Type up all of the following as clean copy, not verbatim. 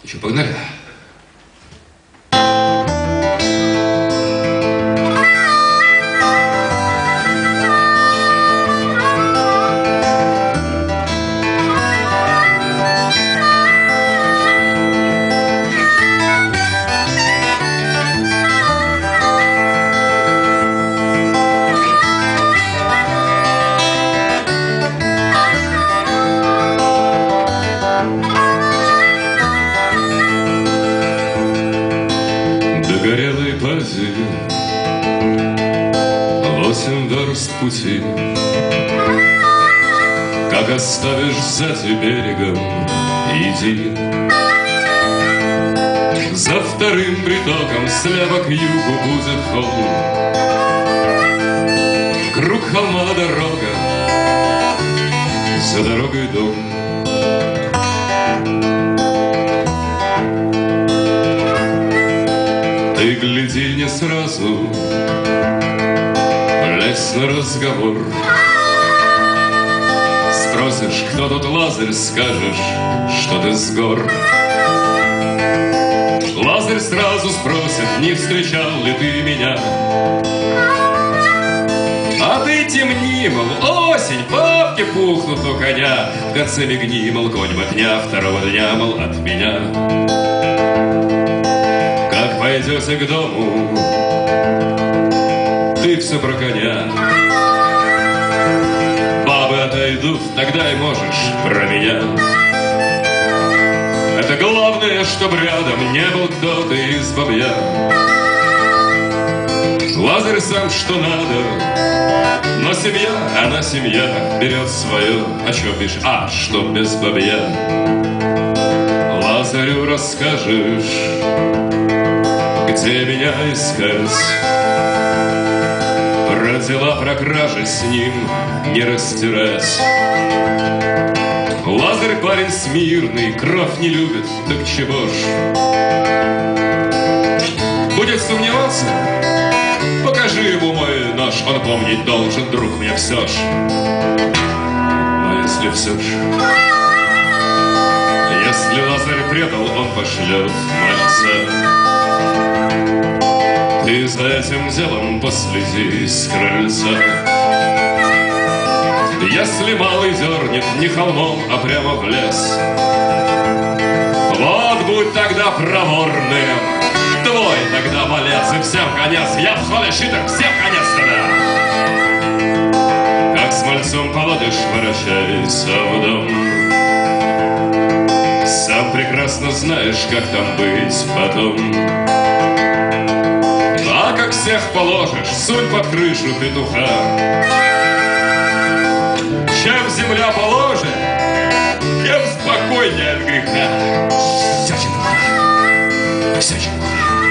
Ну что, погнали? Догорелой плазе 8 верст пути. Как оставишь сзади берегом, иди. За вторым притоком слева к югу будет холм. Круг холма дорога, за дорогой дом. Ты гляди не сразу, лезь на разговор. Спросишь, кто тут Лазарь, скажешь, что ты с гор. Лазарь сразу спросит, не встречал ли ты меня. А ты темни, мол, осень, бабки пухнут у коня. В конце мигни, мол, конь бы дня, второго дня, мол, от меня. Как пойдете к дому, ты все про коня. Бабы отойдут, тогда и можешь про меня. Это главное, чтоб рядом не был кто-то из бабья. Лазарь сам что надо, но семья, она семья, берет свое. О чем бишь? А, что без бабья? Лазарю расскажешь, где меня искать. Про дела, про кражи с ним не растирать. Лазарь парень смирный, кровь не любит, так чего ж. Будет сомневаться, покажи ему мой нож. Он помнить должен, друг мне, все ж. А если все ж, если Лазарь предал, он пошлет мальца. Ты за этим делом последи с крыльца. Если малый дернет не холмом, а прямо в лес, вот будь тогда проворным, твой тогда малец, и всем конец. Я в холе щиток, всем конец тогда. Как с мальцом поводишь, ворочайся в дом. Сам прекрасно знаешь, как там быть потом. А как всех положишь, сунь под крышу петуха. Чем земля положит, тем спокойнее от греха. Все чепуха, все чепуха.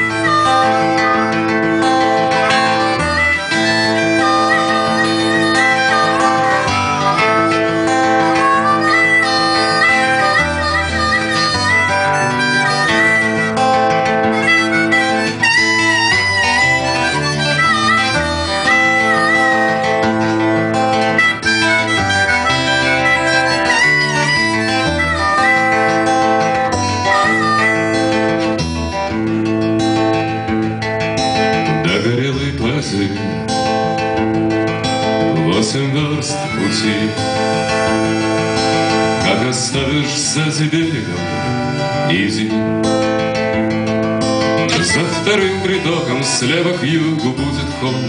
Догорелой плазы 8 верст пути. Как оставишь сзади берегом, иди. За вторым притоком слева к югу будет холм.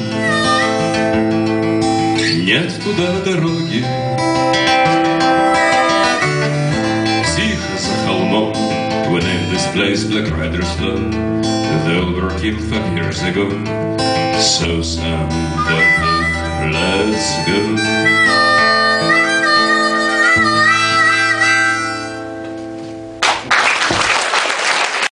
Нет туда дороги, тихо за холмом. We named this place Black Riders Low. They were killed 5 years ago. So son, don't look, let's go.